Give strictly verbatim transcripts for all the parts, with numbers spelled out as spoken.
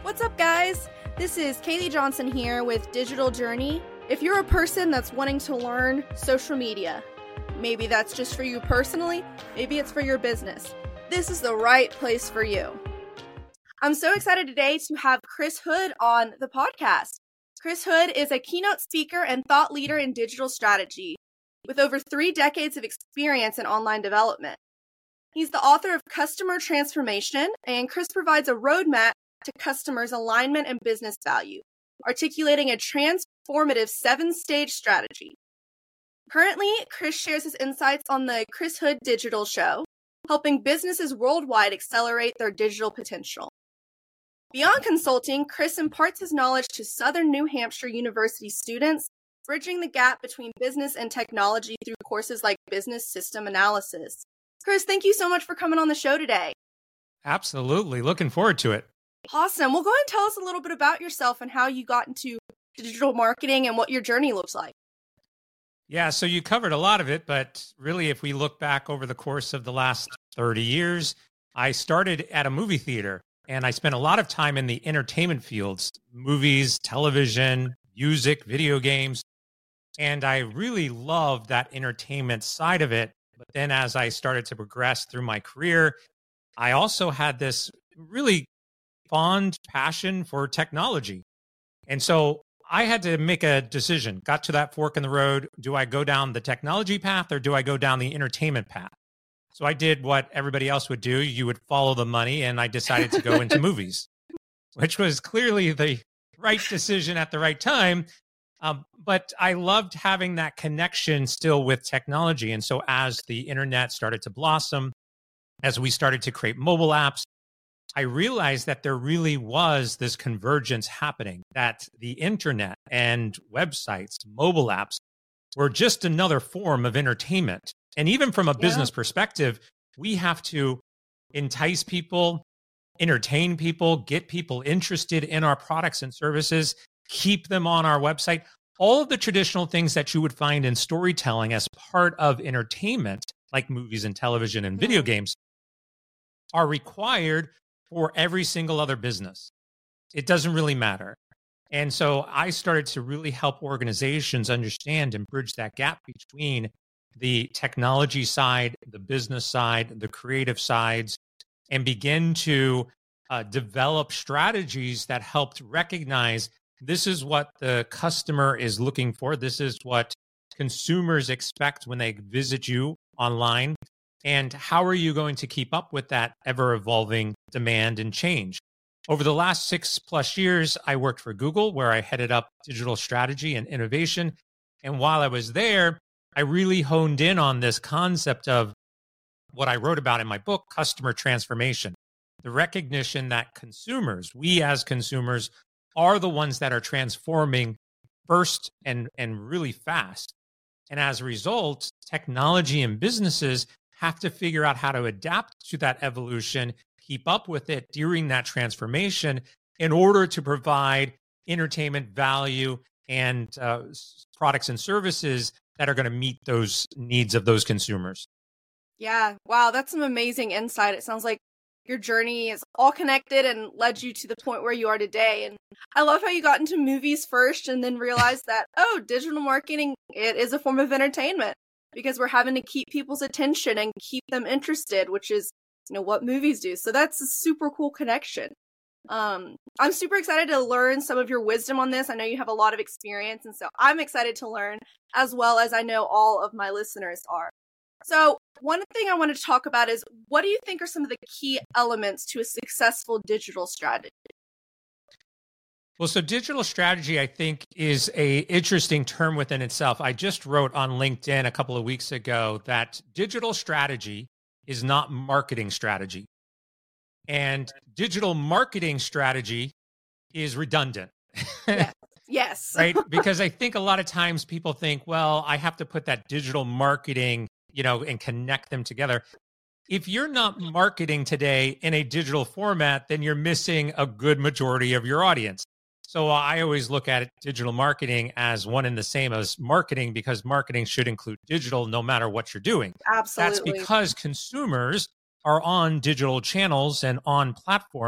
What's up, guys? This is Kaylee Johnson here with Digital Journey. If you're a person that's wanting to learn social media, maybe that's just for you personally, maybe it's for your business, this is the right place for you. I'm so excited today to have Chris Hood on the podcast. Chris Hood is a keynote speaker and thought leader in digital strategy with over three decades of experience in online development. He's the author of Customer Transformation, and Chris provides a roadmap to customers' alignment and business value, articulating a transformative seven-stage strategy. Currently, Chris shares his insights on the Chris Hood Digital Show, helping businesses worldwide accelerate their digital potential. Beyond consulting, Chris imparts his knowledge to Southern New Hampshire University students, bridging the gap between business and technology through courses like Business System Analysis. Chris, thank you so much for coming on the show today. Absolutely. Looking forward to it. Awesome. Well, go ahead and tell us a little bit about yourself and how you got into digital marketing and what your journey looks like. Yeah, so you covered a lot of it, but really, if we look back over the course of the last thirty years, I started at a movie theater and I spent a lot of time in the entertainment fields, movies, television, music, video games. And I really loved that entertainment side of it. But then as I started to progress through my career, I also had this really fond passion for technology. And so I had to make a decision, got to that fork in the road. Do I go down the technology path or do I go down the entertainment path? So I did what everybody else would do. You would follow the money, and I decided to go into movies, which was clearly the right decision at the right time. Um, but I loved having that connection still with technology. And so as the internet started to blossom, as we started to create mobile apps, I realized that there really was this convergence happening, that the internet and websites, mobile apps were just another form of entertainment. And even from a Yeah. business perspective, we have to entice people, entertain people, get people interested in our products and services, keep them on our website. All of the traditional things that you would find in storytelling as part of entertainment, like movies and television and video games, are required for every single other business. It doesn't really matter. And so I started to really help organizations understand and bridge that gap between the technology side, the business side, the creative sides, and begin to uh, develop strategies that helped recognize this is what the customer is looking for. This is what consumers expect when they visit you online. And how are you going to keep up with that ever-evolving demand and change? Over the last six plus years, I worked for Google, where I headed up digital strategy and innovation. And while I was there, I really honed in on this concept of what I wrote about in my book, Customer Transformation, the recognition that consumers, we as consumers, are the ones that are transforming first and, and really fast. And as a result, technology and businesses have to figure out how to adapt to that evolution, keep up with it during that transformation in order to provide entertainment value and uh, products and services that are going to meet those needs of those consumers. Yeah. Wow. That's some amazing insight. It sounds like your journey is all connected and led you to the point where you are today. And I love how you got into movies first and then realized that, oh, digital marketing, it is a form of entertainment because we're having to keep people's attention and keep them interested, which is, you know, what movies do. So that's a super cool connection. Um, I'm super excited to learn some of your wisdom on this. I know you have a lot of experience, and so I'm excited to learn as well as I know all of my listeners are. So one thing I want to talk about is, what do you think are some of the key elements to a successful digital strategy? Well, so digital strategy, I think, is a interesting term within itself. I just wrote on LinkedIn a couple of weeks ago that digital strategy is not marketing strategy. And digital marketing strategy is redundant. Yes. Yes. Right? Because I think a lot of times people think, well, I have to put that digital marketing, you know, and connect them together. If you're not marketing today in a digital format, then you're missing a good majority of your audience. So I always look at digital marketing as one and the same as marketing, because marketing should include digital no matter what you're doing. Absolutely. That's because consumers are on digital channels and on platforms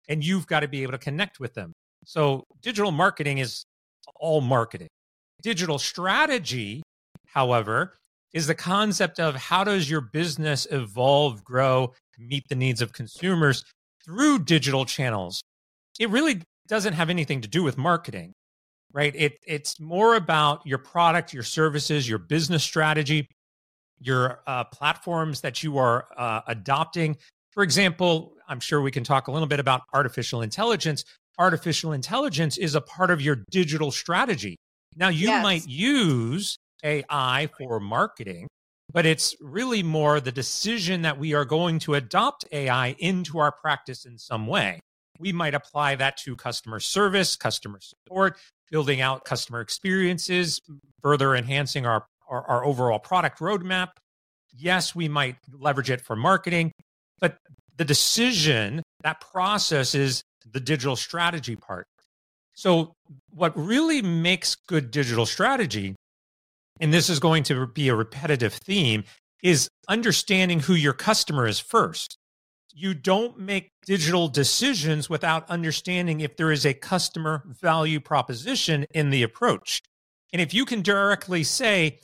and you've got to be able to connect with them. So digital marketing is all marketing. Digital strategy, however, is the concept of how does your business evolve, grow, meet the needs of consumers through digital channels. It really doesn't have anything to do with marketing, right? It, it's more about your product, your services, your business strategy, your uh, platforms that you are uh, adopting. For example, I'm sure we can talk a little bit about artificial intelligence. Artificial intelligence is a part of your digital strategy. Now, you Yes. might use A I for marketing, but it's really more the decision that we are going to adopt A I into our practice in some way. We might apply that to customer service, customer support, building out customer experiences, further enhancing our, our, our overall product roadmap. Yes, we might leverage it for marketing, but the decision, that process is the digital strategy part. So what really makes good digital strategy, and this is going to be a repetitive theme, is understanding who your customer is first. You don't make digital decisions without understanding if there is a customer value proposition in the approach. And if you can directly say,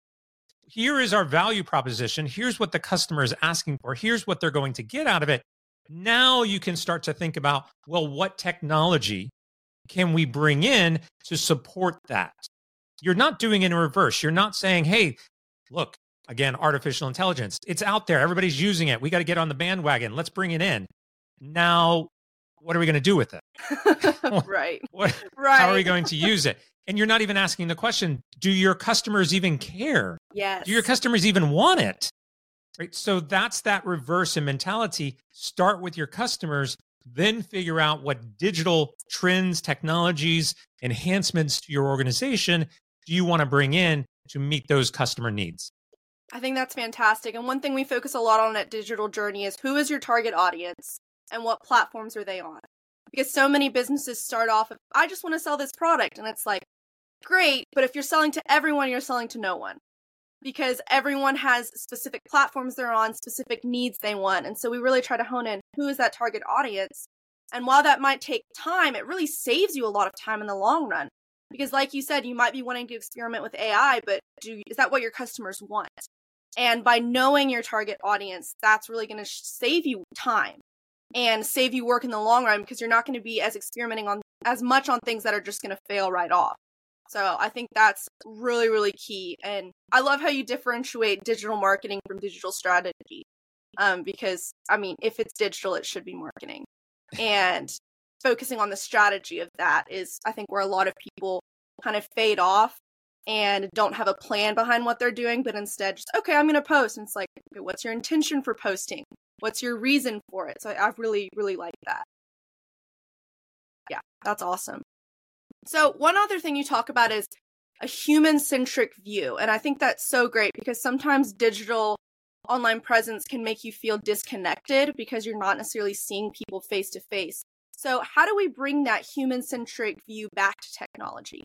here is our value proposition, here's what the customer is asking for, here's what they're going to get out of it, now you can start to think about, well, what technology can we bring in to support that? You're not doing it in reverse. You're not saying, hey, look, again, artificial intelligence, it's out there. Everybody's using it. We got to get on the bandwagon. Let's bring it in. Now, what are we going to do with it? Right. What, Right. How are we going to use it? And you're not even asking the question, do your customers even care? Yes. Do your customers even want it? Right. So that's that reverse in mentality. Start with your customers, then figure out what digital trends, technologies, enhancements to your organization do you want to bring in to meet those customer needs. I think that's fantastic. And one thing we focus a lot on at Digital Journey is who is your target audience and what platforms are they on? Because so many businesses start off, I just want to sell this product. And it's like, great. But if you're selling to everyone, you're selling to no one. Because everyone has specific platforms they're on, specific needs they want. And so we really try to hone in who is that target audience. And while that might take time, it really saves you a lot of time in the long run. Because like you said, you might be wanting to experiment with A I, but do is that what your customers want? And by knowing your target audience, that's really going to save you time and save you work in the long run, because you're not going to be as experimenting on as much on things that are just going to fail right off. So I think that's really, really key. And I love how you differentiate digital marketing from digital strategy. Um, because, I mean, if it's digital, it should be marketing. And focusing on the strategy of that is, I think, where a lot of people kind of fade off and don't have a plan behind what they're doing, but instead just, okay, I'm going to post. And it's like, okay, what's your intention for posting? What's your reason for it? So I really, really like that. Yeah, that's awesome. So one other thing you talk about is a human-centric view. And I think that's so great, because sometimes digital online presence can make you feel disconnected because you're not necessarily seeing people face to face. So how do we bring that human-centric view back to technology?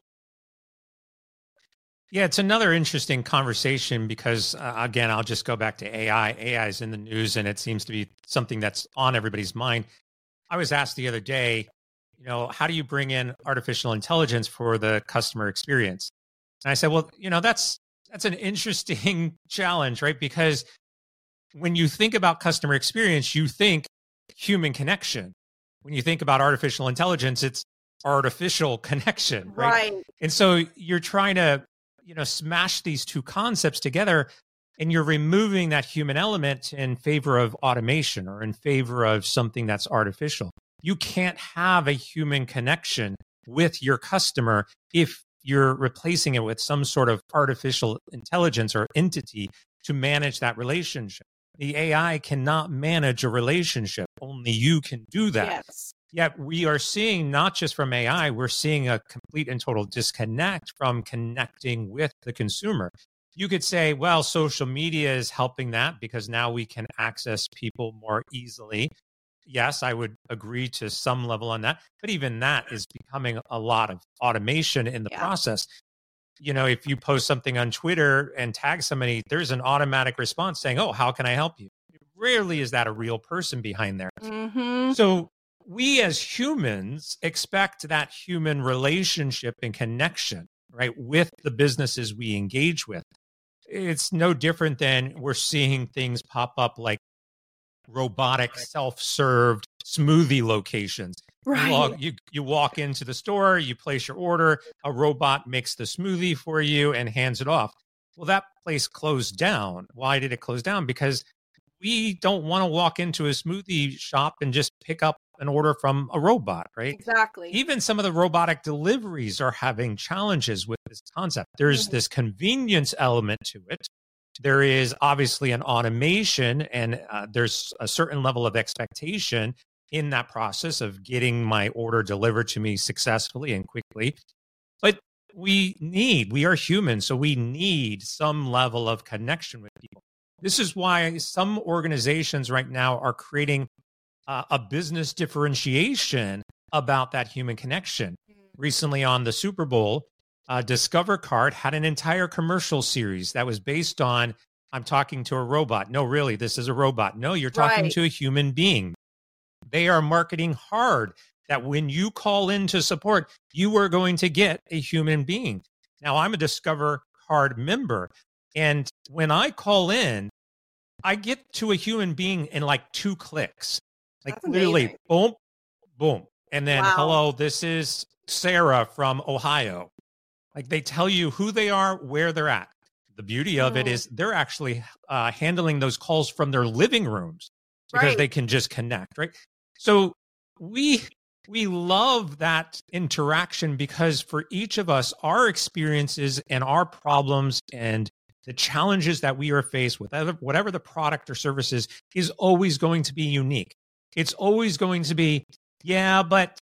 Yeah, it's another interesting conversation because, uh, again, I'll just go back to A I. A I is in the news, and it seems to be something that's on everybody's mind. I was asked the other day, you know, how do you bring in artificial intelligence for the customer experience? And I said, well, you know, that's that's an interesting challenge, right? Because when you think about customer experience, you think human connection. When you think about artificial intelligence, it's artificial connection, right? Right. And so you're trying to, you know, smash these two concepts together, and you're removing that human element in favor of automation or in favor of something that's artificial. You can't have a human connection with your customer if you're replacing it with some sort of artificial intelligence or entity to manage that relationship. The A I cannot manage a relationship. Only you can do that. Yes. Yet we are seeing, not just from A I, we're seeing a complete and total disconnect from connecting with the consumer. You could say, well, social media is helping that because now we can access people more easily. Yes, I would agree to some level on that. But even that is becoming a lot of automation in the Yeah. process. You know, if you post something on Twitter and tag somebody, there's an automatic response saying, oh, how can I help you? Rarely is that a real person behind there. Mm-hmm. So we as humans expect that human relationship and connection, right, with the businesses we engage with. It's no different than we're seeing things pop up like robotic self-served smoothie locations. Right. You, log, you, you walk into the store, you place your order, a robot makes the smoothie for you and hands it off. Well, that place closed down. Why did it close down? Because we don't want to walk into a smoothie shop and just pick up an order from a robot, right? Exactly. Even some of the robotic deliveries are having challenges with this concept. There's mm-hmm. this convenience element to it. There is obviously an automation, and uh, there's a certain level of expectation in that process of getting my order delivered to me successfully and quickly. But we need, we are human, so we need some level of connection with people. This is why some organizations right now are creating uh, a business differentiation about that human connection. Recently on the Super Bowl, uh, Discover Card had an entire commercial series that was based on, I'm talking to a robot. No, really, this is a robot. No, you're talking Right. to a human being. They are marketing hard that when you call in to support, you are going to get a human being. Now, I'm a Discover Card member, and when I call in, I get to a human being in like two clicks. Like That's literally, amazing. boom, boom. And then, Wow. hello, this is Sarah from Ohio. Like they tell you who they are, where they're at. The beauty of it Mm. is they're actually uh, handling those calls from their living rooms because Right. they can just connect, right? So we we love that interaction because for each of us, our experiences and our problems and the challenges that we are faced with, whatever the product or service is, is always going to be unique. It's always going to be, yeah, but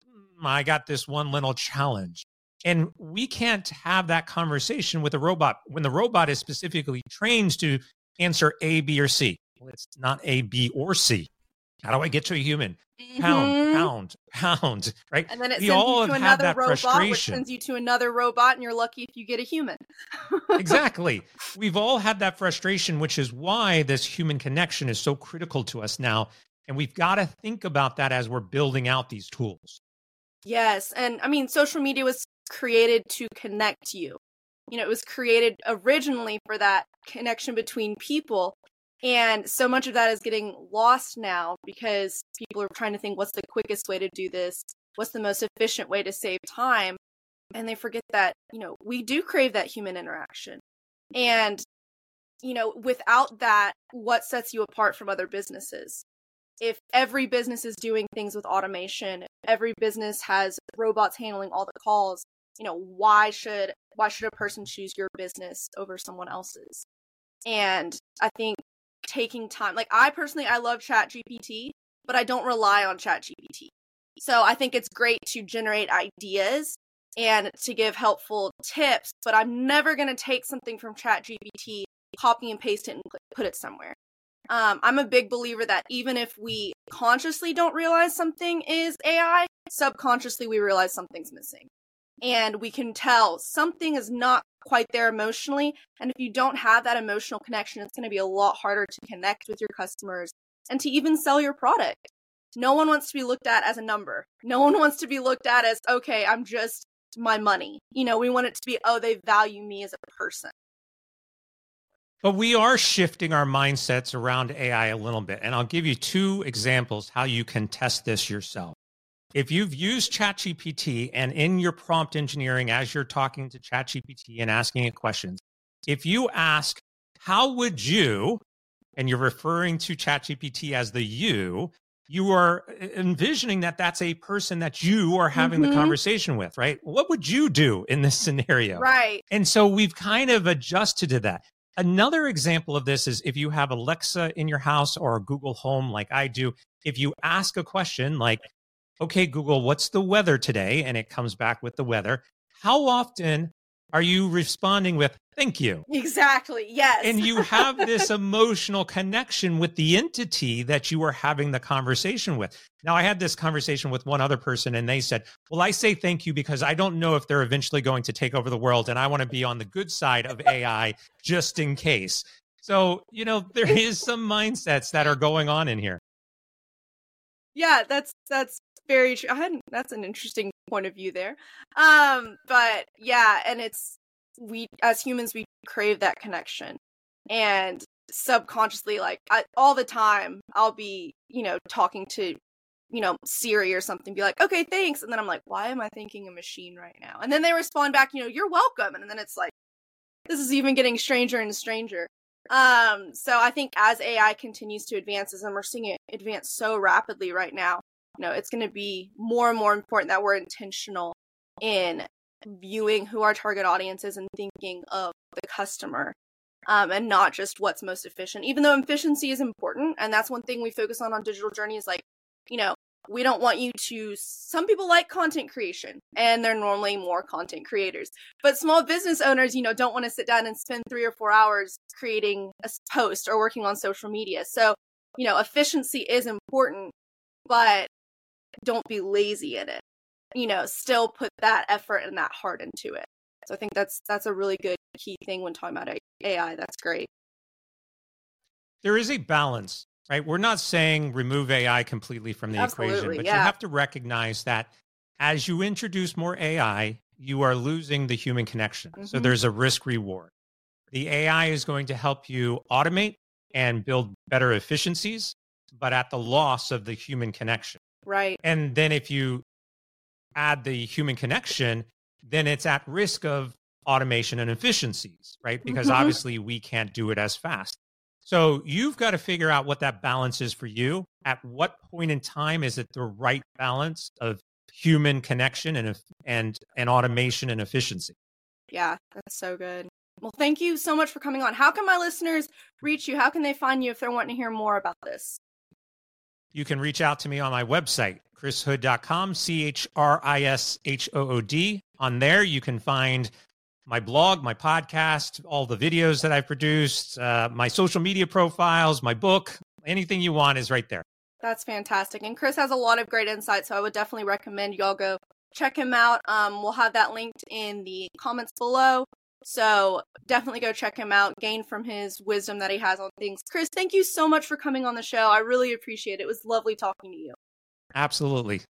I got this one little challenge. And we can't have that conversation with a robot when the robot is specifically trained to answer A, B, or C. Well, it's not A, B, or C. How do I get to a human? Pound, Mhm. pound, pound, right? And then it we sends all you to have had another that robot, which frustration. sends you to another robot, and you're lucky if you get a human. Exactly. We've all had that frustration, which is why this human connection is so critical to us now. And we've got to think about that as we're building out these tools. Yes. And I mean, social media was created to connect you. You know, it was created originally for that connection between people. And so much of that is getting lost now because people are trying to think, what's the quickest way to do this? What's the most efficient way to save time? And they forget that, you know, we do crave that human interaction. And, you know, without that, what sets you apart from other businesses? If every business is doing things with automation, if every business has robots handling all the calls, you know, why should why should a person choose your business over someone else's? And I think taking time, like I personally, I love ChatGPT, but I don't rely on ChatGPT. So I think it's great to generate ideas and to give helpful tips, but I'm never going to take something from ChatGPT, copy and paste it and put it somewhere. Um, I'm a big believer that even if we consciously don't realize something is A I, subconsciously we realize something's missing. And we can tell something is not quite there emotionally. And if you don't have that emotional connection, it's going to be a lot harder to connect with your customers and to even sell your product. No one wants to be looked at as a number. No one wants to be looked at as, okay, I'm just my money. You know, we want it to be, oh, they value me as a person. But we are shifting our mindsets around A I a little bit. And I'll give you two examples how you can test this yourself. If you've used ChatGPT and in your prompt engineering, as you're talking to ChatGPT and asking it questions, if you ask, how would you, and you're referring to ChatGPT as the you, you are envisioning that that's a person that you are having Mm-hmm. the conversation with, right? What would you do in this scenario? Right. And so we've kind of adjusted to that. Another example of this is if you have Alexa in your house or Google Home like I do, if you ask a question like, okay, Google, what's the weather today? And it comes back with the weather. How often are you responding with, thank you? Exactly. Yes. And you have this emotional connection with the entity that you are having the conversation with. Now, I had this conversation with one other person and they said, well, I say thank you because I don't know if they're eventually going to take over the world. And I want to be on the good side of A I just in case. So, you know, there is some mindsets that are going on in here. Yeah, that's that's very true. I hadn't, that's an interesting point of view there. Um, but yeah, and it's we as humans we crave that connection, and subconsciously, like I, all the time, I'll be you know talking to you know Siri or something, be like, okay, thanks, and then I'm like, why am I thinking a machine right now? And then they respond back, you know, you're welcome, and then it's like, this is even getting stranger and stranger. Um, so I think as A I continues to advance, and we're seeing it advance so rapidly right now, you know, it's going to be more and more important that we're intentional in viewing who our target audience is and thinking of the customer, um, and not just what's most efficient. Even though efficiency is important, and that's one thing we focus on on Digital Journey is like, you know, we don't want you to, some people like content creation and they're normally more content creators, but small business owners, you know, don't want to sit down and spend three or four hours creating a post or working on social media. So, you know, efficiency is important, but don't be lazy in it, you know, still put that effort and that heart into it. So I think that's, that's a really good key thing when talking about A I. That's great. There is a balance. Right? We're not saying remove A I completely from the Absolutely, equation, but yeah. you have to recognize that as you introduce more A I, you are losing the human connection. Mm-hmm. So there's a risk reward. The A I is going to help you automate and build better efficiencies, but at the loss of the human connection. Right. And then if you add the human connection, then it's at risk of automation and efficiencies, right? Because mm-hmm. obviously we can't do it as fast. So you've got to figure out what that balance is for you. At what point in time is it the right balance of human connection and and and automation and efficiency? Yeah, that's so good. Well, thank you so much for coming on. How can my listeners reach you? How can they find you if they're wanting to hear more about this? You can reach out to me on my website, chris hood dot com, C H R I S H O O D. On there, you can find my blog, my podcast, all the videos that I've produced, uh, my social media profiles, my book, anything you want is right there. That's fantastic. And Chris has a lot of great insights, so I would definitely recommend y'all go check him out. Um, we'll have that linked in the comments below. So definitely go check him out, gain from his wisdom that he has on things. Chris, thank you so much for coming on the show. I really appreciate it. It was lovely talking to you. Absolutely.